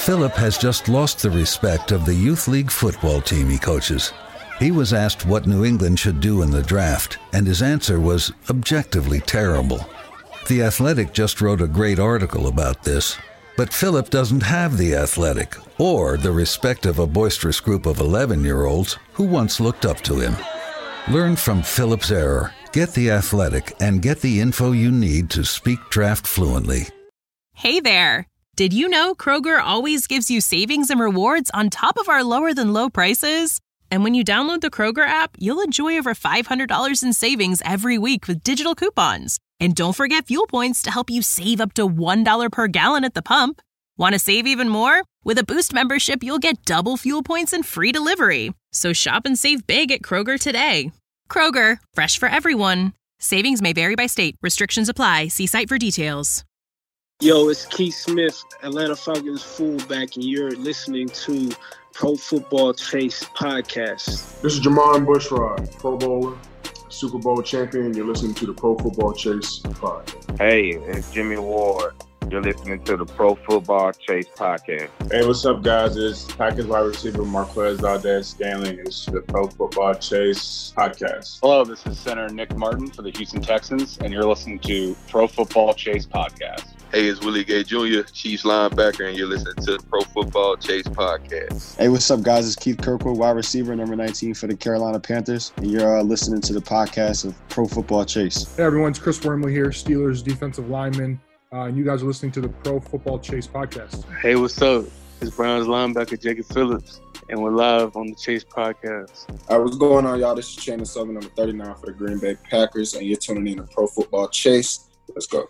Philip has just lost the respect of the youth league football team he coaches. He was asked what New England should do in the draft, and his answer was objectively terrible. The Athletic just wrote a great article about this, but Philip doesn't have the Athletic or the respect of a boisterous group of 11-year-olds who once looked up to him. Learn from Philip's error, get the Athletic, and get the info you need to speak draft fluently. Hey there! Did you know Kroger always gives you savings and rewards on top of our lower-than-low prices? And when you download the Kroger app, you'll enjoy over $500 in savings every week with digital coupons. And don't forget fuel points to help you save up to $1 per gallon at the pump. Want to save even more? With a Boost membership, you'll get double fuel points and free delivery. So shop and save big at Kroger today. Kroger, fresh for everyone. Savings may vary by state. Restrictions apply. See site for details. Yo, it's Keith Smith, Atlanta Falcons fullback, and you're listening to Pro Football Chase podcast. This is Jamon Bushrod, Pro Bowler, Super Bowl champion. You're listening to the Pro Football Chase podcast. Hey, it's Jimmy Ward. You're listening to the Pro Football Chase podcast. Hey, what's up, guys? It's Packers wide receiver Marquez Valdez-Scantling. It's the Pro Football Chase podcast. Hello, this is center Nick Martin for the Houston Texans, and you're listening to Pro Football Chase podcast. Hey, it's Willie Gay Jr., Chiefs linebacker, and you're listening to the Pro Football Chase podcast. Hey, what's up, guys? It's Keith Kirkwood, wide receiver, number 19 for the Carolina Panthers, and you're listening to the podcast of Pro Football Chase. Hey, everyone. It's Chris Wormley here, Steelers defensive lineman, and you guys are listening to the Pro Football Chase podcast. Hey, what's up? It's Browns linebacker Jacob Phillips, and we're live on the Chase podcast. All right, what's going on, y'all? This is Chandler Sullivan, number 39 for the Green Bay Packers, and you're tuning in to Pro Football Chase. Let's go.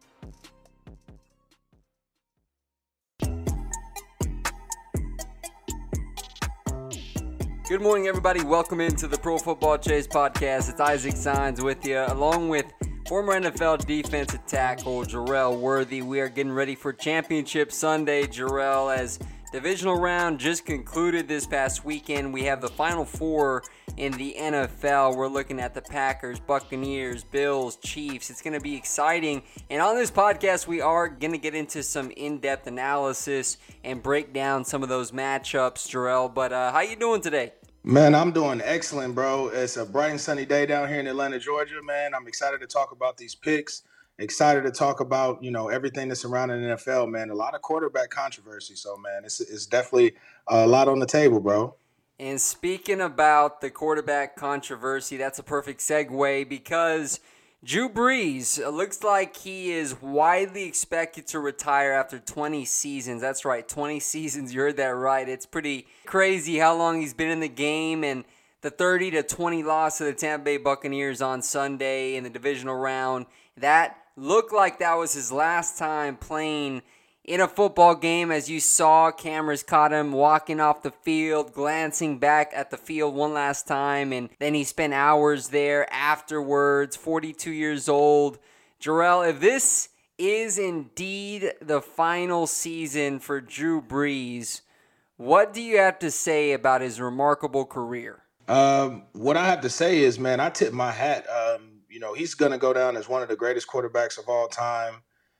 Good morning, everybody. Welcome into the Pro Football Chase podcast. It's Isaac Signs with you, along with former NFL defensive tackle Jerrell Worthy. We are getting ready for Championship Sunday, Jerrell, as divisional round just concluded this past weekend. We have the Final Four in the NFL. We're looking at the Packers, Buccaneers, Bills, Chiefs. It's going to be exciting. And on this podcast, we are going to get into some in-depth analysis and break down some of those matchups, Jerrell. But how you doing today? Man, I'm doing excellent, bro. It's a bright and sunny day down here in Atlanta, Georgia, man. I'm excited to talk about these picks. Excited to talk about, everything that's surrounding the NFL, man. A lot of quarterback controversy. So, man, it's definitely a lot on the table, bro. And speaking about the quarterback controversy, that's a perfect segue because Drew Brees, looks like he is widely expected to retire after 20 seasons. That's right, 20 seasons. You heard that right. It's pretty crazy how long he's been in the game, and the 30-20 loss to the Tampa Bay Buccaneers on Sunday in the divisional round, that looked like that was his last time playing in a football game. As you saw, cameras caught him walking off the field, glancing back at the field one last time, and then he spent hours there afterwards, 42 years old. Jerrell, if this is indeed the final season for Drew Brees, what do you have to say about his remarkable career? What I have to say is, man, I tip my hat. He's going to go down as one of the greatest quarterbacks of all time.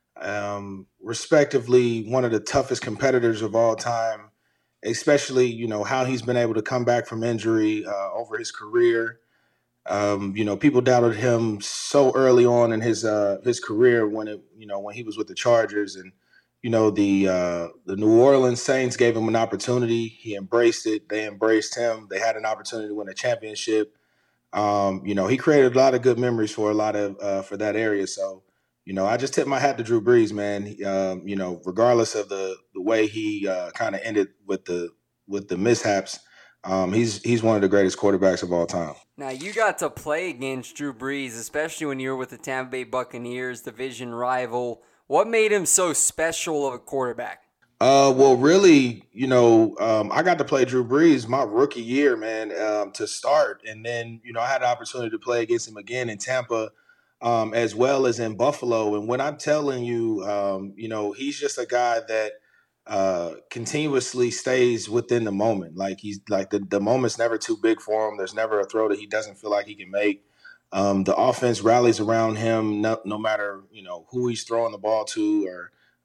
Respectively, one of the toughest competitors of all time, especially, how he's been able to come back from injury over his career. People doubted him so early on in his career when he was with the Chargers, and, the New Orleans Saints gave him an opportunity. He embraced it. They embraced him. They had an opportunity to win a championship. He created a lot of good memories for for that area. So, I just tip my hat to Drew Brees, man. Regardless of the way he kind of ended with the mishaps, he's one of the greatest quarterbacks of all time. Now, you got to play against Drew Brees, especially when you were with the Tampa Bay Buccaneers, division rival. What made him so special of a quarterback? Well, really, I got to play Drew Brees my rookie year, man, to start. And then, I had the opportunity to play against him again in Tampa, as well as in Buffalo. And when I'm telling you, he's just a guy that continuously stays within the moment. Like he's like the moment's never too big for him. There's never a throw that he doesn't feel like he can make. The offense rallies around him no matter, who he's throwing the ball to or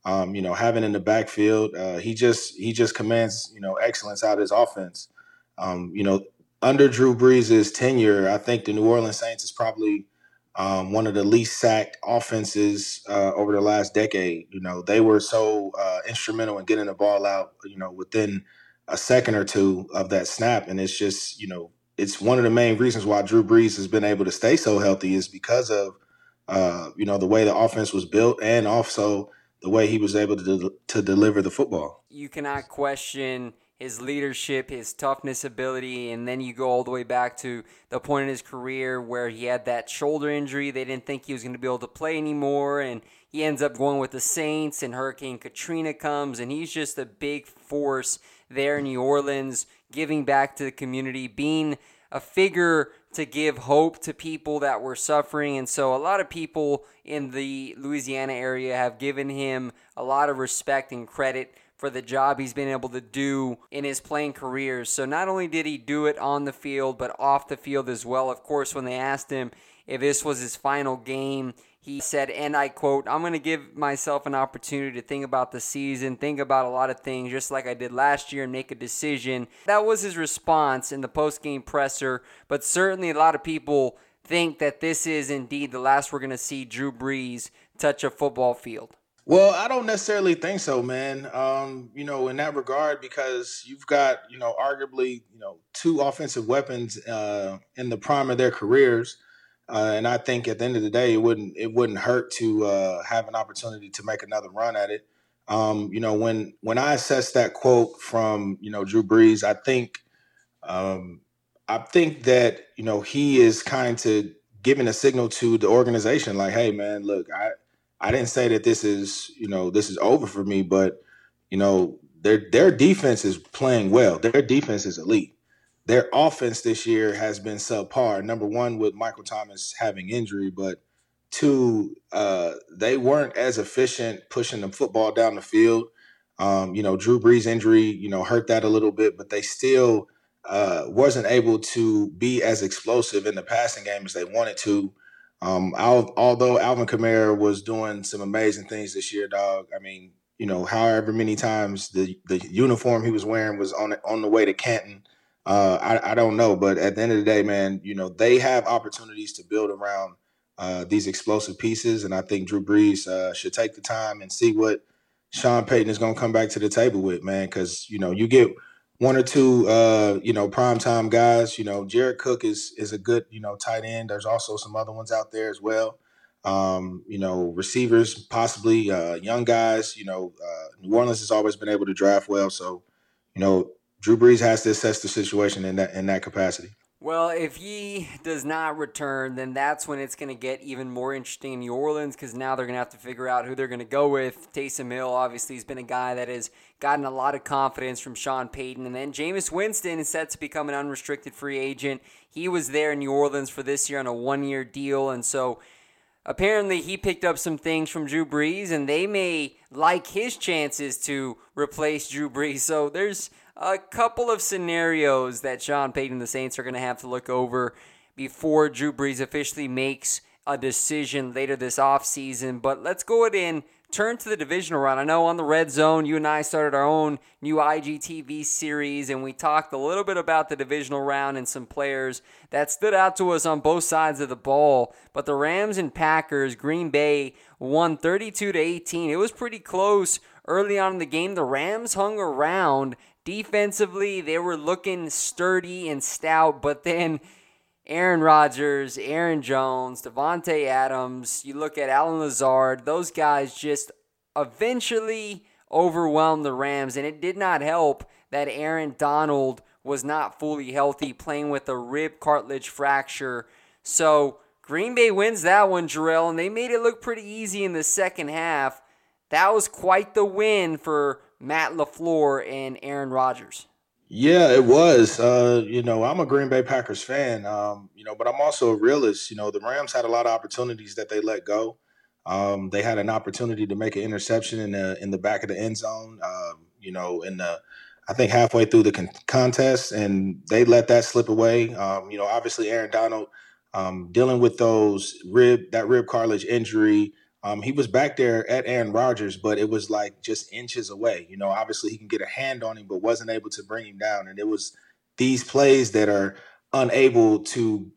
Having in the backfield, he just commands, excellence out of his offense. Under Drew Brees' tenure, I think the New Orleans Saints is probably one of the least sacked offenses over the last decade. They were so instrumental in getting the ball out, within a second or two of that snap. And it's just, it's one of the main reasons why Drew Brees has been able to stay so healthy is because of, the way the offense was built and also the way he was able to deliver the football. You cannot question his leadership, his toughness ability, and then you go all the way back to the point in his career where he had that shoulder injury. They didn't think he was going to be able to play anymore, and he ends up going with the Saints, and Hurricane Katrina comes, and he's just a big force there in New Orleans, giving back to the community, being a figure to give hope to people that were suffering. And so a lot of people in the Louisiana area have given him a lot of respect and credit for the job he's been able to do in his playing career. So not only did he do it on the field, but off the field as well. Of course, when they asked him if this was his final game, he said, and I quote, "I'm going to give myself an opportunity to think about the season, think about a lot of things, just like I did last year, and make a decision." That was his response in the post-game presser, but certainly a lot of people think that this is indeed the last we're going to see Drew Brees touch a football field. Well, I don't necessarily think so, man. In that regard, because you've got, arguably, two offensive weapons in the prime of their careers. And I think at the end of the day, it wouldn't hurt to have an opportunity to make another run at it. When I assess that quote from, Drew Brees, I think that, he is kind of giving a signal to the organization like, hey, man, look, I didn't say that this is over for me, but, their defense is playing well. Their defense is elite. Their offense this year has been subpar. Number one, with Michael Thomas having injury, but two, they weren't as efficient pushing the football down the field. Drew Brees' injury, hurt that a little bit, but they still wasn't able to be as explosive in the passing game as they wanted to. Although Alvin Kamara was doing some amazing things this year, dog. I mean, however many times the uniform he was wearing was on the way to Canton. I don't know, but at the end of the day, man, they have opportunities to build around these explosive pieces, and I think Drew Brees should take the time and see what Sean Payton is going to come back to the table with, man, because, you get one or two, primetime guys. Jared Cook is a good, tight end. There's also some other ones out there as well. Receivers, possibly young guys. New Orleans has always been able to draft well, so, Drew Brees has to assess the situation in that capacity. Well, if he does not return, then that's when it's going to get even more interesting in New Orleans, because now they're going to have to figure out who they're going to go with. Taysom Hill, obviously, has been a guy that has gotten a lot of confidence from Sean Payton. And then Jameis Winston is set to become an unrestricted free agent. He was there in New Orleans for this year on a one-year deal, and so apparently he picked up some things from Drew Brees, and they may like his chances to replace Drew Brees. So there's a couple of scenarios that Sean Payton and the Saints are going to have to look over before Drew Brees officially makes a decision later this offseason. But let's go ahead and turn to the divisional round. I know on the Red Zone, you and I started our own new IGTV series, and we talked a little bit about the divisional round and some players that stood out to us on both sides of the ball. But the Rams and Packers, Green Bay won 32-18. It was pretty close early on in the game. The Rams hung around. Defensively, they were looking sturdy and stout, but then Aaron Rodgers, Aaron Jones, Devontae Adams, you look at Allen Lazard, those guys just eventually overwhelmed the Rams, and it did not help that Aaron Donald was not fully healthy, playing with a rib cartilage fracture. So Green Bay wins that one, Jarrell, and they made it look pretty easy in the second half. That was quite the win for Matt LaFleur and Aaron Rodgers. Yeah, it was. I'm a Green Bay Packers fan, but I'm also a realist. The Rams had a lot of opportunities that they let go. They had an opportunity to make an interception in the back of the end zone, I think halfway through the contest, and they let that slip away. Obviously Aaron Donald dealing with that rib cartilage injury, He was back there at Aaron Rodgers, but it was like just inches away. You know, obviously he can get a hand on him, but wasn't able to bring him down. And it was these plays that are unable to,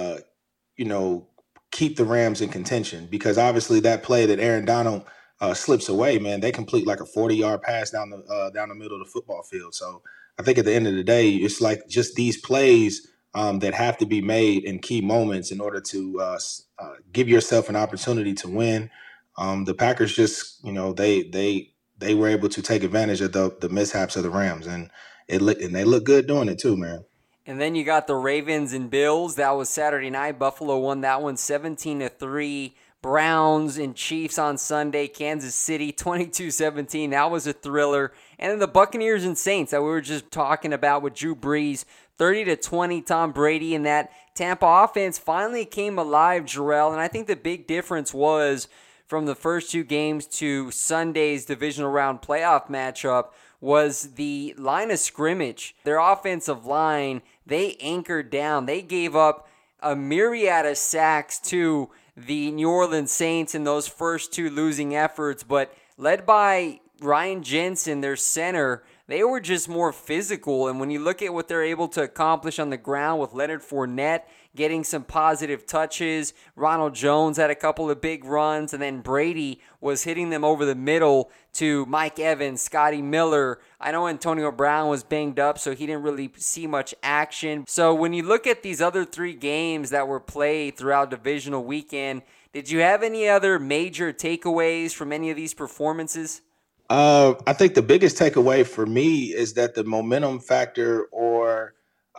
keep the Rams in contention, because obviously that play that Aaron Donald slips away, man, they complete like a 40-yard pass down the middle of the football field. So I think at the end of the day, it's like just these plays that have to be made in key moments in order to give yourself an opportunity to win. The Packers just, they were able to take advantage of the mishaps of the Rams, and they look good doing it too, man. And then you got the Ravens and Bills. That was Saturday night. Buffalo won that one 17-3. Browns and Chiefs on Sunday. Kansas City 22-17. That was a thriller. And then the Buccaneers and Saints that we were just talking about with Drew Brees. 30-20, Tom Brady, and that Tampa offense finally came alive, Jarrell. And I think the big difference was from the first two games to Sunday's divisional round playoff matchup was the line of scrimmage. Their offensive line, they anchored down. They gave up a myriad of sacks to the New Orleans Saints in those first two losing efforts, but led by Ryan Jensen, their center, they were just more physical. And when you look at what they're able to accomplish on the ground with Leonard Fournette getting some positive touches, Ronald Jones had a couple of big runs, and then Brady was hitting them over the middle to Mike Evans, Scotty Miller. I know Antonio Brown was banged up, so he didn't really see much action. So when you look at these other three games that were played throughout divisional weekend, did you have any other major takeaways from any of these performances? I think the biggest takeaway for me is that the momentum factor, or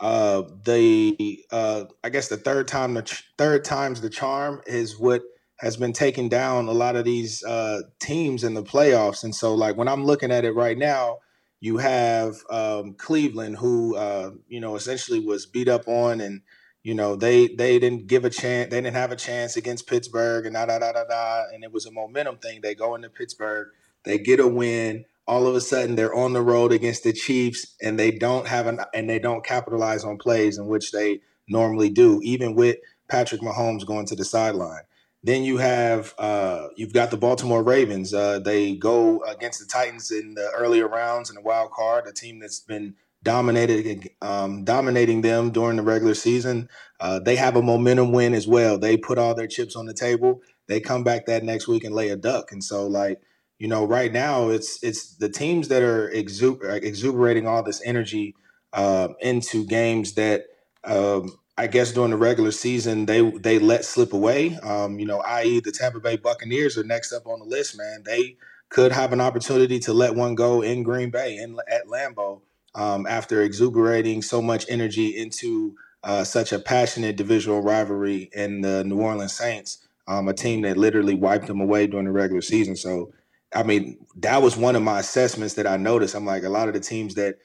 I guess the third time's the charm, is what has been taking down a lot of these teams in the playoffs. And so, like, when I'm looking at it right now, you have Cleveland, who essentially was beat up on, and they didn't give a chance. They didn't have a chance against Pittsburgh, and and it was a momentum thing. They go into Pittsburgh, they get a win. All of a sudden, they're on the road against the Chiefs, and they don't capitalize on plays in which they normally do, even with Patrick Mahomes going to the sideline. Then you have you've got the Baltimore Ravens. They go against the Titans in the earlier rounds in the wild card, a team that's been dominating them during the regular season. They have a momentum win as well. They put all their chips on the table. They come back that next week and lay a duck. And so, right now it's the teams that are exuberating all this energy into games that I guess during the regular season they let slip away. I.e. the Tampa Bay Buccaneers are next up on the list, man. They could have an opportunity to let one go in Green Bay at Lambeau after exuberating so much energy into such a passionate divisional rivalry in the New Orleans Saints, a team that literally wiped them away during the regular season. So, I mean, that was one of my assessments that I noticed. I'm like, a lot of the teams that,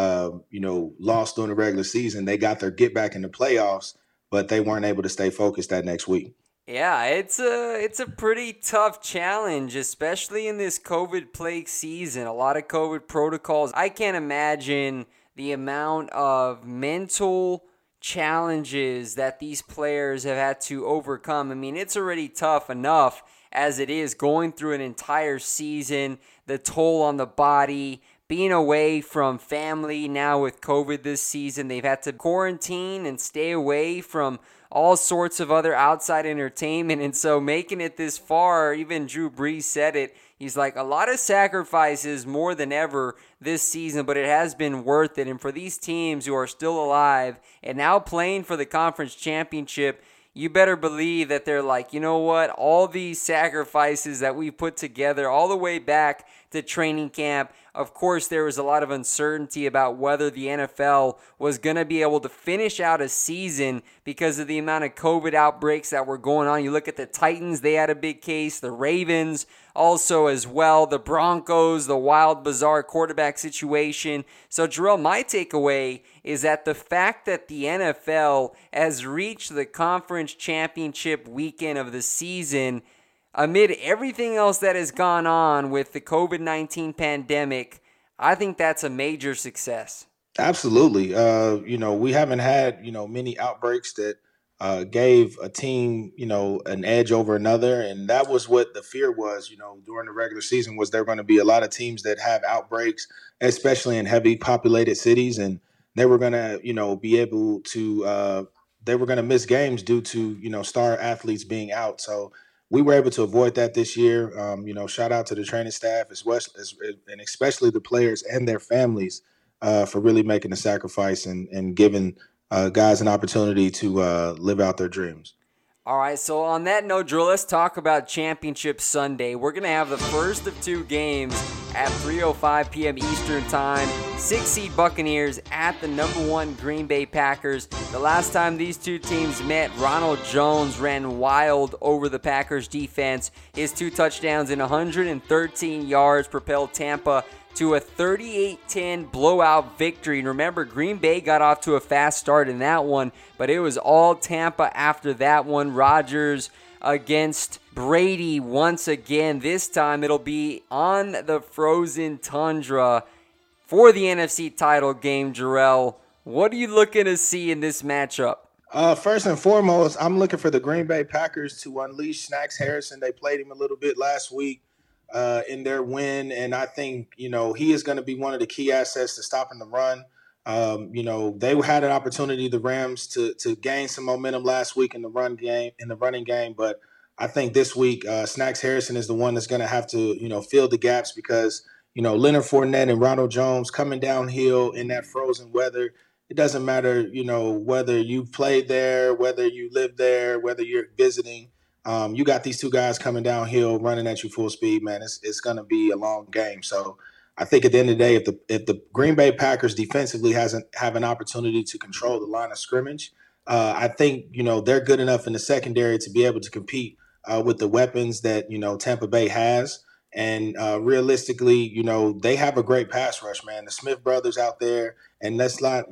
lost during the regular season, they got their get back in the playoffs, but they weren't able to stay focused that next week. Yeah, it's a pretty tough challenge, especially in this COVID-plagued season. A lot of COVID protocols. I can't imagine the amount of mental challenges that these players have had to overcome. I mean, it's already tough enough as it is going through an entire season, the toll on the body, being away from family now with COVID this season. They've had to quarantine and stay away from all sorts of other outside entertainment. And so making it this far, even Drew Brees said it, he's like, a lot of sacrifices more than ever this season, but it has been worth it. And for these teams who are still alive and now playing for the conference championship, you better believe that they're like, you know what, all these sacrifices that we put together all the way back to training camp. Of course, there was a lot of uncertainty about whether the NFL was going to be able to finish out a season because of the amount of COVID outbreaks that were going on. You look at the Titans, they had a big case. The Ravens also as well. The Broncos, the wild, bizarre quarterback situation. So, Jarrell, my takeaway is that the fact that the NFL has reached the conference championship weekend of the season amid everything else that has gone on with the COVID-19 pandemic, I think that's a major success. Absolutely. We haven't had, many outbreaks that gave a team, an edge over another. And that was what the fear was, during the regular season, was there going to be a lot of teams that have outbreaks, especially in heavy populated cities. And they were going to, be able to they were going to miss games due to, star athletes being out. So we were able to avoid that this year. Shout out to the training staff and especially the players and their families for really making the sacrifice and giving guys an opportunity to live out their dreams. All right, so on that note, Drew, let's talk about Championship Sunday. We're going to have the first of two games at 3:05 p.m. Eastern Time. 6-seed Buccaneers at the number 1 Green Bay Packers. The last time these two teams met, Ronald Jones ran wild over the Packers defense. His 2 touchdowns and 113 yards propelled Tampa to a 38-10 blowout victory. And remember, Green Bay got off to a fast start in that one, but it was all Tampa after that one. Rodgers against Brady once again. This time it'll be on the frozen tundra for the NFC title game. Jarrell, what are you looking to see in this matchup? First and foremost, I'm looking for the Green Bay Packers to unleash Snacks Harrison. They played him a little bit last week in their win, and I think, he is going to be one of the key assets to stopping the run. They had an opportunity, the Rams, to gain some momentum last week in the running game, but I think this week Snacks Harrison is the one that's going to have to, fill the gaps because, Leonard Fournette and Ronald Jones coming downhill in that frozen weather. It doesn't matter, whether you played there, whether you live there, whether you're visiting. You got these two guys coming downhill, running at you full speed, man. It's going to be a long game. So I think at the end of the day, if the Green Bay Packers defensively have an opportunity to control the line of scrimmage, I think, they're good enough in the secondary to be able to compete with the weapons that, Tampa Bay has. And realistically, they have a great pass rush, man. The Smith brothers out there, and let's not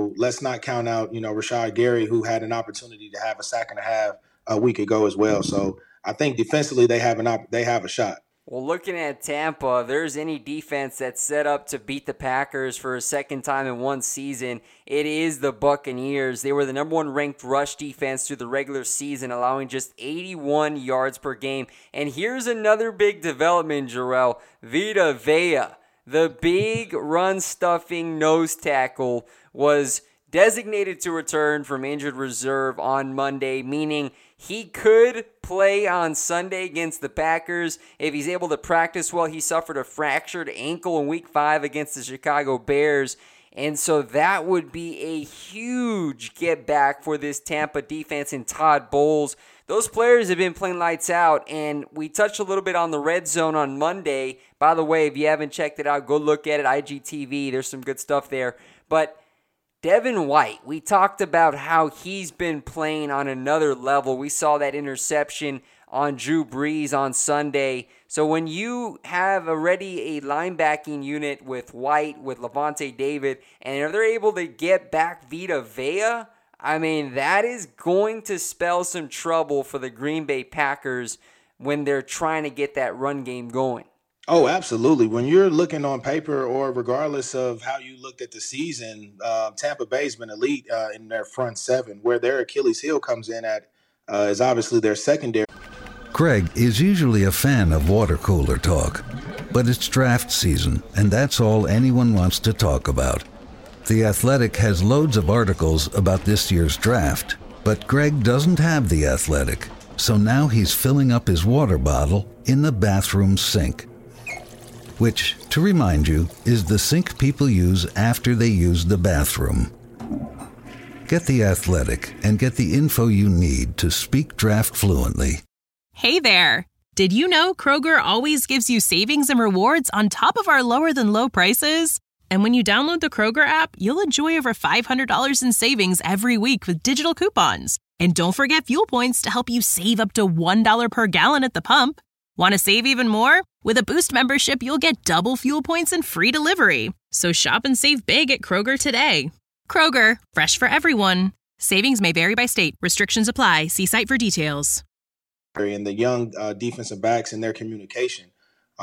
count out, Rashad Gary, who had an opportunity to have a sack and a half a week ago as well. So I think defensively they have a shot. Well, looking at Tampa, if there's any defense that's set up to beat the Packers for a second time in one season, it is the Buccaneers. They were the number 1 ranked rush defense through the regular season, allowing just 81 yards per game. And here's another big development, Jarrell. Vita Vea, the big run-stuffing nose tackle, was designated to return from injured reserve on Monday, meaning he could play on Sunday against the Packers if he's able to practice well. He suffered a fractured ankle in Week 5 against the Chicago Bears, and so that would be a huge get back for this Tampa defense and Todd Bowles. Those players have been playing lights out, and we touched a little bit on the Red Zone on Monday. By the way, if you haven't checked it out, go look at it, IGTV. There's some good stuff there. But Devin White, we talked about how he's been playing on another level. We saw that interception on Drew Brees on Sunday. So when you have already a linebacking unit with White, with Lavonte David, and they're able to get back Vita Vea, I mean, that is going to spell some trouble for the Green Bay Packers when they're trying to get that run game going. Oh, absolutely. When you're looking on paper or regardless of how you looked at the season, Tampa Bay's been elite in their front seven. Where their Achilles heel comes in at is obviously their secondary. Greg is usually a fan of water cooler talk, but it's draft season, and that's all anyone wants to talk about. The Athletic has loads of articles about this year's draft, but Greg doesn't have The Athletic, so now he's filling up his water bottle in the bathroom sink. Which, to remind you, is the sink people use after they use the bathroom. Get The Athletic and get the info you need to speak draft fluently. Hey there! Did you know Kroger always gives you savings and rewards on top of our lower-than-low prices? And when you download the Kroger app, you'll enjoy over $500 in savings every week with digital coupons. And don't forget fuel points to help you save up to $1 per gallon at the pump. Want to save even more? With a Boost membership, you'll get double fuel points and free delivery. So shop and save big at Kroger today. Kroger, fresh for everyone. Savings may vary by state. Restrictions apply. See site for details. And the young defensive backs and their communication.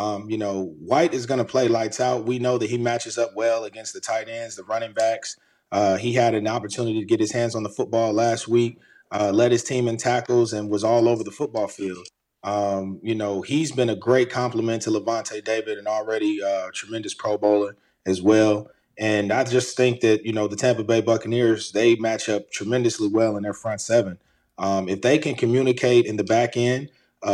White is going to play lights out. We know that he matches up well against the tight ends, the running backs. He had an opportunity to get his hands on the football last week led his team in tackles, and was all over the football field. He's been a great compliment to Lavonte David, and already a tremendous Pro Bowler as well. And I just think that, the Tampa Bay Buccaneers, they match up tremendously well in their front seven. If they can communicate in the back end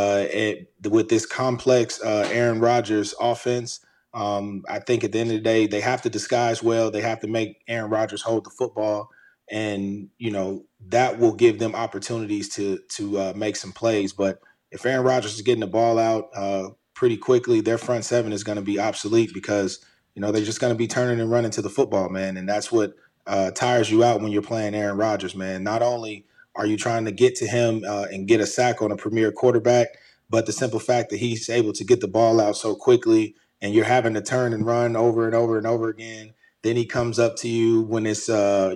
with this complex Aaron Rodgers offense, I think at the end of the day, they have to disguise well. They have to make Aaron Rodgers hold the football. And, that will give them opportunities to make some plays. But if Aaron Rodgers is getting the ball out pretty quickly, their front seven is going to be obsolete because, they're just going to be turning and running to the football, man. And that's what tires you out when you're playing Aaron Rodgers, man. Not only are you trying to get to him and get a sack on a premier quarterback, but the simple fact that he's able to get the ball out so quickly and you're having to turn and run over and over and over again. Then he comes up to you when it's, a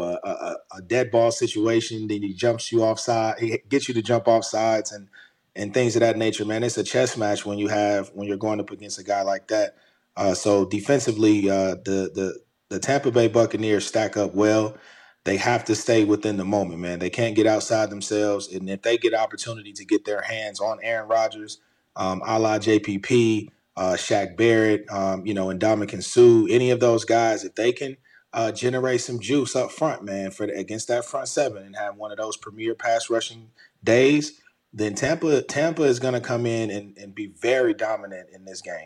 dead ball situation. Then he jumps you offside. He gets you to jump off sides and things of that nature, man. It's a chess match when you're going up against a guy like that. So defensively, the Tampa Bay Buccaneers stack up well. They have to stay within the moment, man. They can't get outside themselves. And if they get opportunity to get their hands on Aaron Rodgers, a la JPP, Shaq Barrett, and Ndamukong Suh, any of those guys, if they can generate some juice up front, man, against that front seven and have one of those premier pass rushing days, then Tampa is going to come in and be very dominant in this game.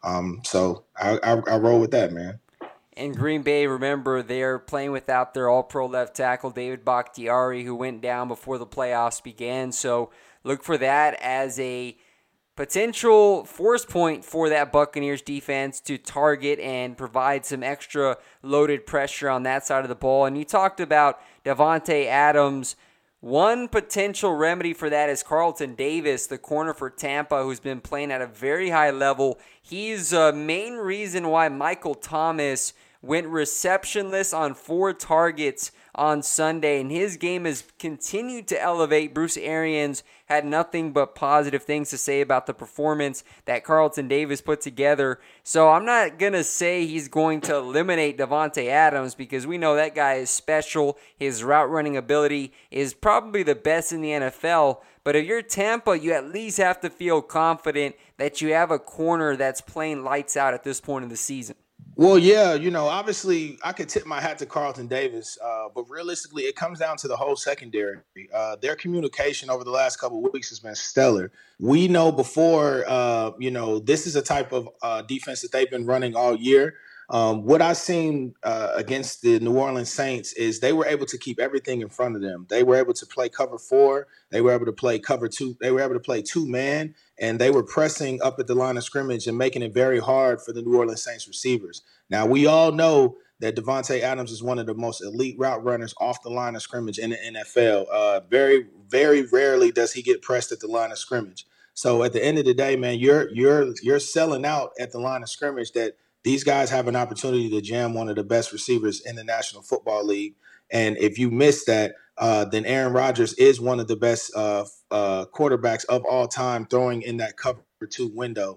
So I roll with that, man. In Green Bay, remember, they're playing without their all-pro left tackle, David Bakhtiari, who went down before the playoffs began. So look for that as a potential force point for that Buccaneers defense to target and provide some extra loaded pressure on that side of the ball. And you talked about Davante Adams. One potential remedy for that is Carlton Davis, the corner for Tampa, who's been playing at a very high level. He's a main reason why Michael Thomas went receptionless on 4 targets on Sunday, and his game has continued to elevate. Bruce Arians had nothing but positive things to say about the performance that Carlton Davis put together. So I'm not going to say he's going to eliminate Davante Adams because we know that guy is special. His route running ability is probably the best in the NFL. But if you're Tampa, you at least have to feel confident that you have a corner that's playing lights out at this point in the season. Well, yeah, obviously I could tip my hat to Carlton Davis, but realistically it comes down to the whole secondary. Their communication over the last couple of weeks has been stellar. We know before, this is a type of defense that they've been running all year. What I've seen against the New Orleans Saints is they were able to keep everything in front of them. They were able to play cover 4. They were able to play cover 2. They were able to play 2-man, and they were pressing up at the line of scrimmage and making it very hard for the New Orleans Saints receivers. Now, we all know that Davante Adams is one of the most elite route runners off the line of scrimmage in the NFL. Very, very rarely does he get pressed at the line of scrimmage. So at the end of the day, man, you're selling out at the line of scrimmage that these guys have an opportunity to jam one of the best receivers in the National Football League. And if you miss that, then Aaron Rodgers is one of the best quarterbacks of all time throwing in that cover 2 window,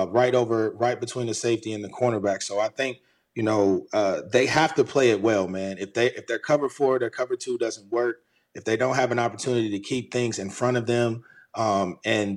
right between the safety and the cornerback. So I think, they have to play it well, man. If they're cover 4, their cover 2 doesn't work. If they don't have an opportunity to keep things in front of them, and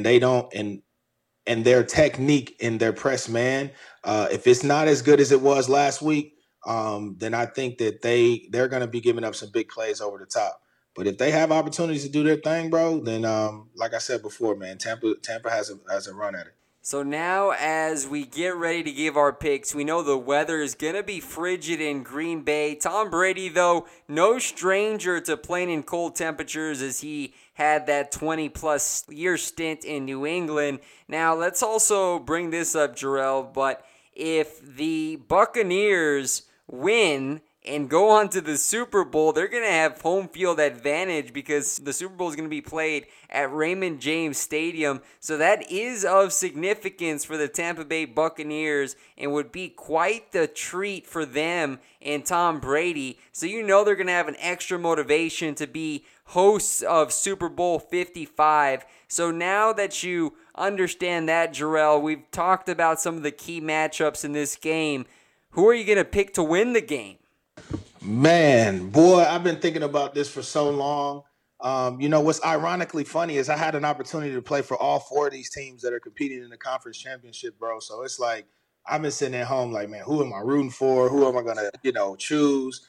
their technique in their press man, if it's not as good as it was last week, then I think that they're going to be giving up some big plays over the top. But if they have opportunities to do their thing, bro, then like I said before, man, Tampa has a run at it. So now as we get ready to give our picks, we know the weather is going to be frigid in Green Bay. Tom Brady, though, no stranger to playing in cold temperatures as he had that 20-plus year stint in New England. Now, let's also bring this up, Jarrell, but if the Buccaneers win and go on to the Super Bowl, they're going to have home field advantage because the Super Bowl is going to be played at Raymond James Stadium. So that is of significance for the Tampa Bay Buccaneers and would be quite the treat for them and Tom Brady. So they're going to have an extra motivation to be hosts of Super Bowl 55. So now that you understand that, Jarrell, we've talked about some of the key matchups in this game. Who are you going to pick to win the game? Man, boy, I've been thinking about this for so long. What's ironically funny is I had an opportunity to play for all 4 of these teams that are competing in the conference championship, bro. So it's like I've been sitting at home like, man, who am I rooting for? Who am I gonna, choose?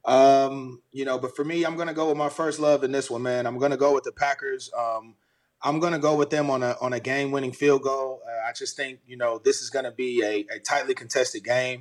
But for me, I'm gonna go with my first love in this one, man. I'm gonna go with the Packers. I'm gonna go with them on a game-winning field goal. I just think this is gonna be a tightly contested game.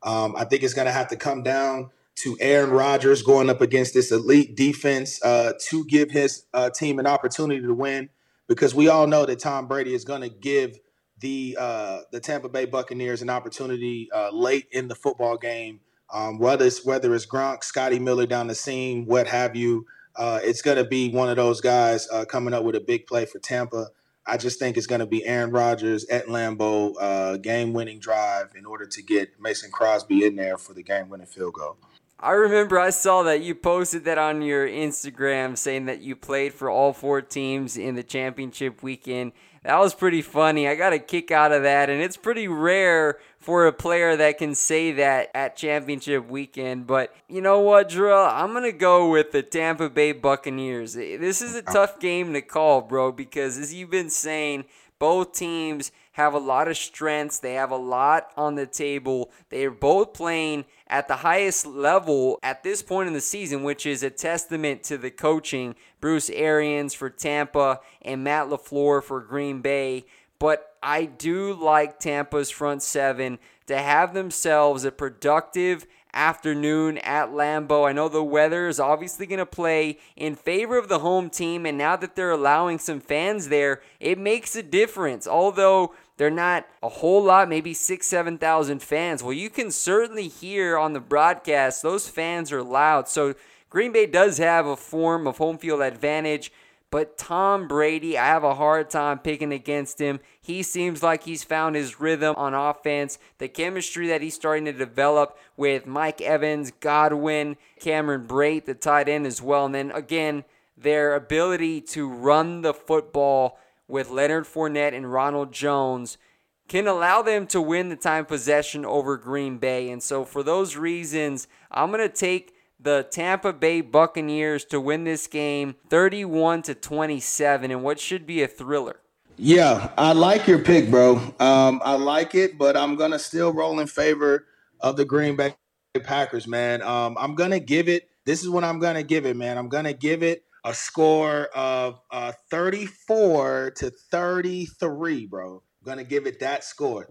I think it's gonna have to come down to Aaron Rodgers going up against this elite defense to give his team an opportunity to win, because we all know that Tom Brady is going to give the Tampa Bay Buccaneers an opportunity late in the football game, whether it's Gronk, Scotty Miller down the seam, what have you. It's going to be one of those guys coming up with a big play for Tampa. I just think it's going to be Aaron Rodgers at Lambeau, game-winning drive in order to get Mason Crosby in there for the game-winning field goal. I remember I saw that you posted that on your Instagram saying that you played for all 4 teams in the championship weekend. That was pretty funny. I got a kick out of that, and it's pretty rare for a player that can say that at championship weekend. But you know what, Jarrell? I'm going to go with the Tampa Bay Buccaneers. This is a tough game to call, bro, because as you've been saying, both teams have a lot of strengths. They have a lot on the table. They are both playing at the highest level at this point in the season, which is a testament to the coaching. Bruce Arians for Tampa and Matt LaFleur for Green Bay. But I do like Tampa's front seven to have themselves a productive afternoon at Lambeau. I know the weather is obviously going to play in favor of the home team, and now that they're allowing some fans there, it makes a difference. Although they're not a whole lot, maybe 6,000-7,000 fans. Well, you can certainly hear on the broadcast, those fans are loud. So Green Bay does have a form of home field advantage. But Tom Brady, I have a hard time picking against him. He seems like he's found his rhythm on offense. The chemistry that he's starting to develop with Mike Evans, Godwin, Cameron Brate, the tight end as well. And then again, their ability to run the football with Leonard Fournette and Ronald Jones can allow them to win the time possession over Green Bay. And so for those reasons, I'm going to take the Tampa Bay Buccaneers to win this game 31-27 in what should be a thriller. Yeah, I like your pick, bro. I like it, but I'm going to still roll in favor of the Green Bay Packers, man. I'm going to give it – this is what I'm going to give it, man. I'm going to give it a score of 34-33, bro. I'm going to give it that score,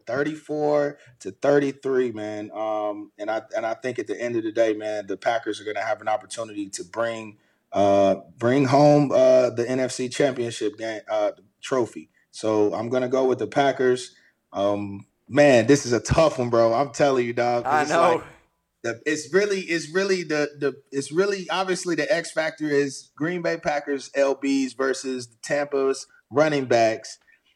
34-33, man. And I think at the end of the day, man, the Packers are going to have an opportunity to bring home the NFC Championship game trophy. So I'm going to go with the Packers. Man, this is a tough one, bro. I'm telling you, dog. I know. It's really obviously the X factor is Green Bay Packers LBs versus the Tampa's running backs.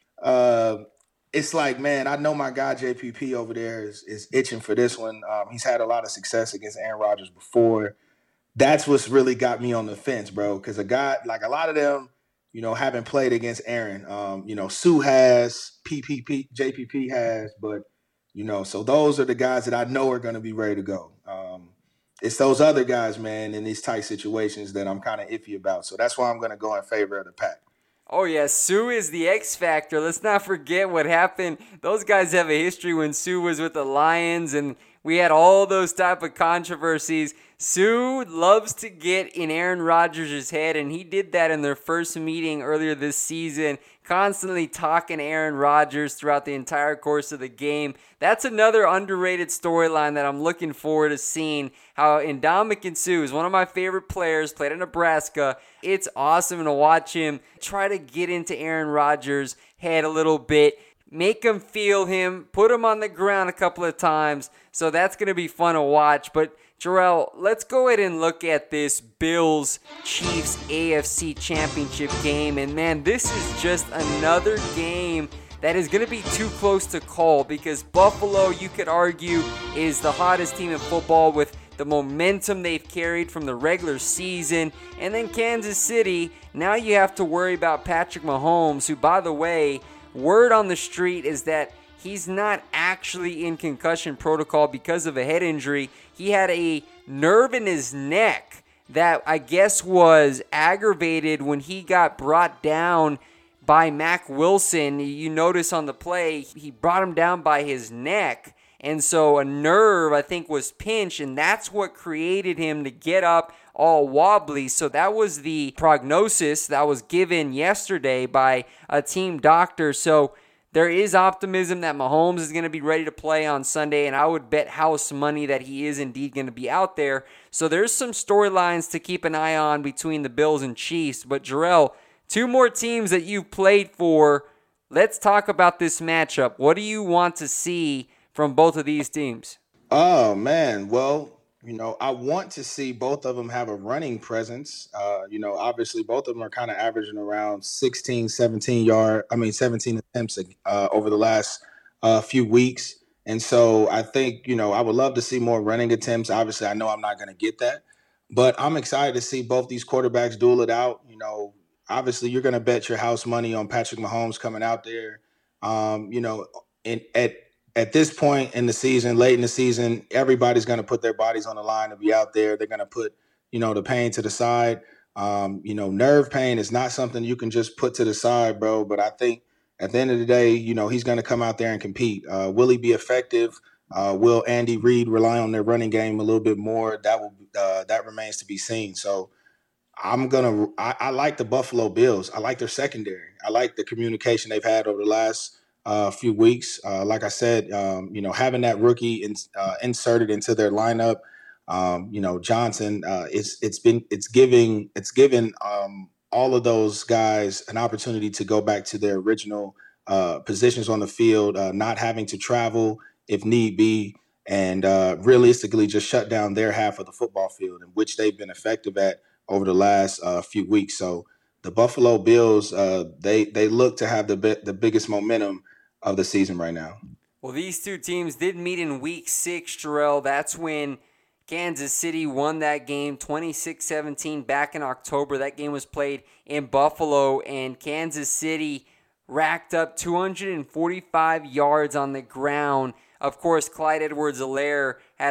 It's like, man, I know my guy JPP over there is itching for this one. He's had a lot of success against Aaron Rodgers before. That's what's really got me on the fence, bro. Because a guy like a lot of them, haven't played against Aaron. Sue has, JPP has, but so those are the guys that I know are going to be ready to go. It's those other guys, man, in these tight situations that I'm kind of iffy about. So that's why I'm going to go in favor of the Pack. Oh, yeah, Sue is the X factor. Let's not forget what happened. Those guys have a history when Sue was with the Lions, and we had all those type of controversies. Sue loves to get in Aaron Rodgers' head, and he did that in their first meeting earlier this season, constantly talking Aaron Rodgers throughout the entire course of the game. That's another underrated storyline that I'm looking forward to seeing, how Ndamukong Suh is one of my favorite players, played in Nebraska. It's awesome to watch him try to get into Aaron Rodgers' head a little bit, make him feel him, put him on the ground a couple of times. So that's going to be fun to watch. But Jarrell, let's go ahead and look at this Bills-Chiefs AFC Championship game. And man, this is just another game that is going to be too close to call, because Buffalo, you could argue, is the hottest team in football with the momentum they've carried from the regular season. And then Kansas City, now you have to worry about Patrick Mahomes, who, by the way, word on the street is that he's not actually in concussion protocol because of a head injury. He had a nerve in his neck that I guess was aggravated when he got brought down by Mack Wilson. You notice on the play, he brought him down by his neck. And so a nerve, I think, was pinched, and that's what created him to get up all wobbly. So that was the prognosis that was given yesterday by a team doctor. So there is optimism that Mahomes is going to be ready to play on Sunday, and I would bet house money that he is indeed going to be out there. So there's some storylines to keep an eye on between the Bills and Chiefs. But Jarrell, two more teams that you've played for. Let's talk about this matchup. What do you want to see from both of these teams? Oh, man. Well, I want to see both of them have a running presence. Obviously both of them are kind of averaging around 17 attempts over the last few weeks. And so I think, I would love to see more running attempts. Obviously, I know I'm not going to get that, but I'm excited to see both these quarterbacks duel it out. Obviously you're going to bet your house money on Patrick Mahomes coming out there. At this point in the season, late in the season, everybody's going to put their bodies on the line to be out there. They're going to put, the pain to the side. Nerve pain is not something you can just put to the side, bro. But I think at the end of the day, he's going to come out there and compete. Will he be effective? Will Andy Reid rely on their running game a little bit more? That remains to be seen. So I like the Buffalo Bills. I like their secondary. I like the communication they've had over the last few weeks. Like I said, having that rookie inserted into their lineup, Johnson, it's given all of those guys an opportunity to go back to their original positions on the field, not having to travel if need be, and realistically just shut down their half of the football field, in which they've been effective at over the last few weeks. So the Buffalo Bills, they look to have the biggest momentum of the season right now. Well, these two teams did meet in Week 6, Jarrell. That's when Kansas City won that game 26-17 back in October. That game was played in Buffalo, and Kansas City racked up 245 yards on the ground. Of course, Clyde Edwards-Helaire had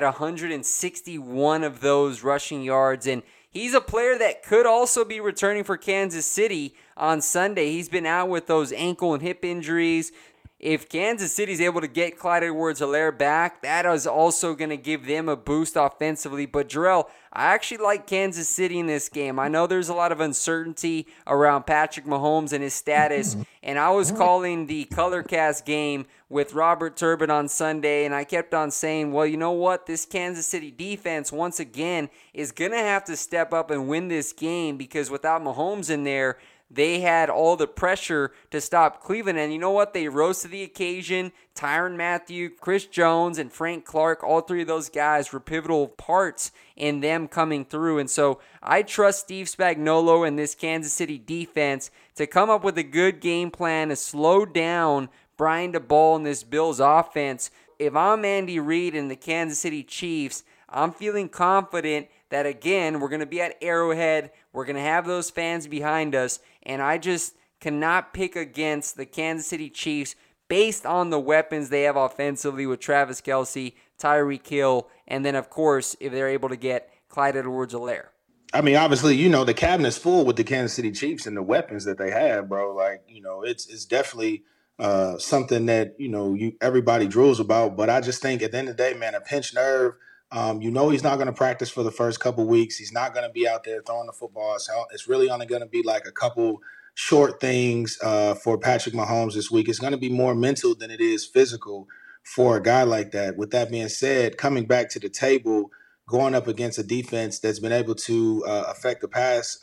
161 of those rushing yards, and he's a player that could also be returning for Kansas City on Sunday. He's been out with those ankle and hip injuries. If Kansas City is able to get Clyde Edwards-Helaire back, that is also going to give them a boost offensively. But, Jarrell, I actually like Kansas City in this game. I know there's a lot of uncertainty around Patrick Mahomes and his status, and I was calling the ColorCast game with Robert Turbin on Sunday, and I kept on saying, well, you know what? This Kansas City defense, once again, is going to have to step up and win this game, because without Mahomes in there, they had all the pressure to stop Cleveland, and you know what? They rose to the occasion. Tyrann Mathieu, Chris Jones, and Frank Clark, all three of those guys were pivotal parts in them coming through. And so I trust Steve Spagnuolo and this Kansas City defense to come up with a good game plan to slow down Brian Daboll and this Bills offense. If I'm Andy Reid and the Kansas City Chiefs, I'm feeling confident that, again, we're going to be at Arrowhead. We're going to have those fans behind us, and I just cannot pick against the Kansas City Chiefs based on the weapons they have offensively with Travis Kelce, Tyreek Hill, and then, of course, if they're able to get Clyde Edwards-Helaire. I mean, obviously, the cabinet's full with the Kansas City Chiefs and the weapons that they have, bro. Like, it's definitely something that, everybody drools about. But I just think at the end of the day, man, a pinched nerve, he's not going to practice for the first couple weeks. He's not going to be out there throwing the football. So it's really only going to be like a couple short things for Patrick Mahomes this week. It's going to be more mental than it is physical for a guy like that. With that being said, coming back to the table, going up against a defense that's been able to affect the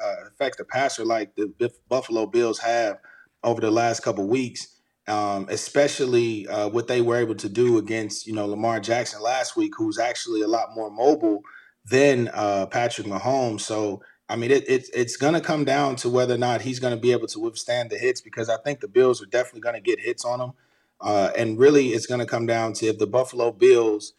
passer like the Buffalo Bills have over the last couple weeks, especially what they were able to do against, Lamar Jackson last week, who's actually a lot more mobile than Patrick Mahomes. So, I mean, it's going to come down to whether or not he's going to be able to withstand the hits, because I think the Bills are definitely going to get hits on him. And really, it's going to come down to if the Buffalo Bills,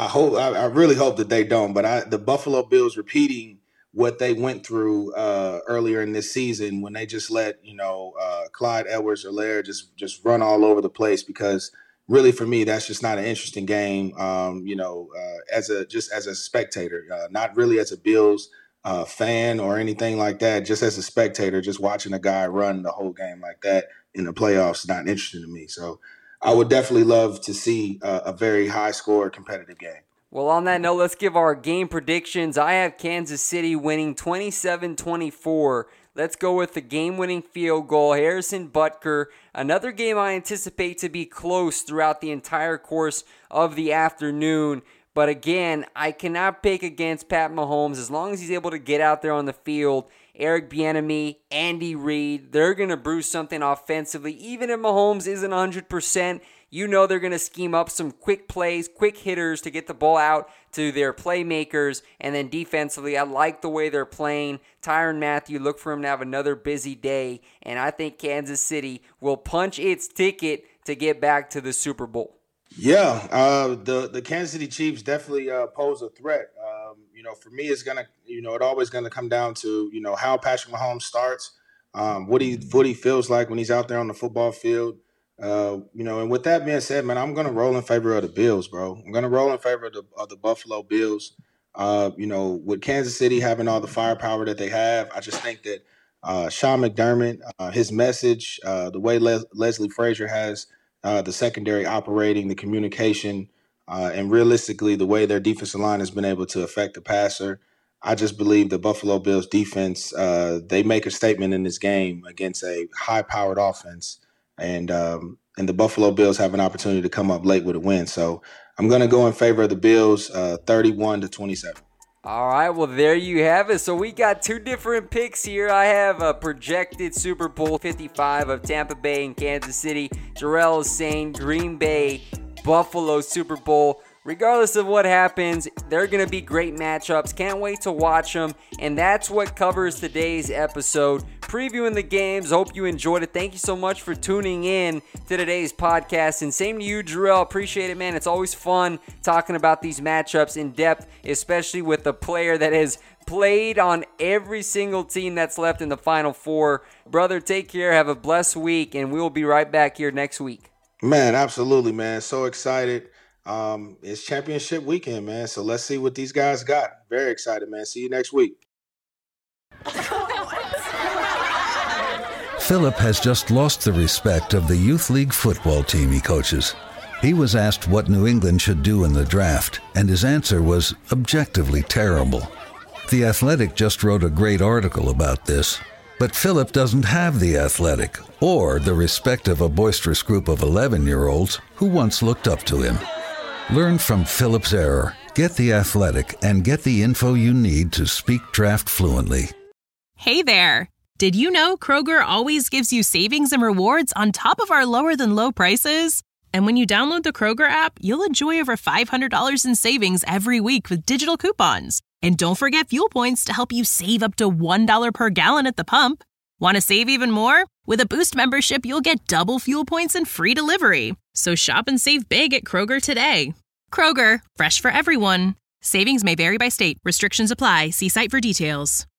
I really hope that they don't, but the Buffalo Bills repeating what they went through earlier in this season when they just let, Clyde Edwards-Helaire just run all over the place, because really for me, that's just not an interesting game, as a spectator, not really as a Bills fan or anything like that. Just as a spectator, just watching a guy run the whole game like that in the playoffs is not interesting to me. So I would definitely love to see a very high-score competitive game. Well, on that note, let's give our game predictions. I have Kansas City winning 27-24. Let's go with the game-winning field goal. Harrison Butker. Another game I anticipate to be close throughout the entire course of the afternoon. But again, I cannot pick against Pat Mahomes as long as he's able to get out there on the field. Eric Bieniemy, Andy Reid, they're going to brew something offensively. Even if Mahomes isn't 100%, you know they're going to scheme up some quick plays, quick hitters to get the ball out to their playmakers. And then defensively, I like the way they're playing. Tyrann Mathieu, look for him to have another busy day. And I think Kansas City will punch its ticket to get back to the Super Bowl. Yeah, the Kansas City Chiefs definitely pose a threat. For me, it's gonna, it always gonna come down to, how Patrick Mahomes starts, what he feels like when he's out there on the football field. And with that being said, man, I'm gonna roll in favor of the Bills, bro. I'm gonna roll in favor of the Buffalo Bills. With Kansas City having all the firepower that they have, I just think that Sean McDermott, his message, the way Leslie Frazier has the secondary operating, the communication, and realistically the way their defensive line has been able to affect the passer. I just believe the Buffalo Bills defense, they make a statement in this game against a high-powered offense. And the Buffalo Bills have an opportunity to come up late with a win. So I'm going to go in favor of the Bills, 31-27. All right, well, there you have it. So we got two different picks here. I have a projected Super Bowl 55 of Tampa Bay and Kansas City. Jarrell is saying Green Bay, Buffalo Super Bowl. Regardless of what happens, they're going to be great matchups. Can't wait to watch them. And that's what covers today's episode. Previewing the games. Hope you enjoyed it. Thank you so much for tuning in to today's podcast. And same to you, Jarrell. Appreciate it, man. It's always fun talking about these matchups in depth, especially with a player that has played on every single team that's left in the Final Four. Brother, take care. Have a blessed week. And we will be right back here next week. Man, absolutely, man. So excited. It's championship weekend, man. So let's see what these guys got. Very excited, man. See you next week. Philip has just lost the respect of the youth league football team he coaches. He was asked what New England should do in the draft, and his answer was objectively terrible. The Athletic just wrote a great article about this. But Philip doesn't have the Athletic or the respect of a boisterous group of 11-year-olds who once looked up to him. Learn from Philip's error, get the Athletic, and get the info you need to speak draft fluently. Hey there! Did you know Kroger always gives you savings and rewards on top of our lower-than-low prices? And when you download the Kroger app, you'll enjoy over $500 in savings every week with digital coupons. And don't forget fuel points to help you save up to $1 per gallon at the pump. Want to save even more? With a Boost membership, you'll get double fuel points and free delivery. So shop and save big at Kroger today. Kroger, fresh for everyone. Savings may vary by state. Restrictions apply. See site for details.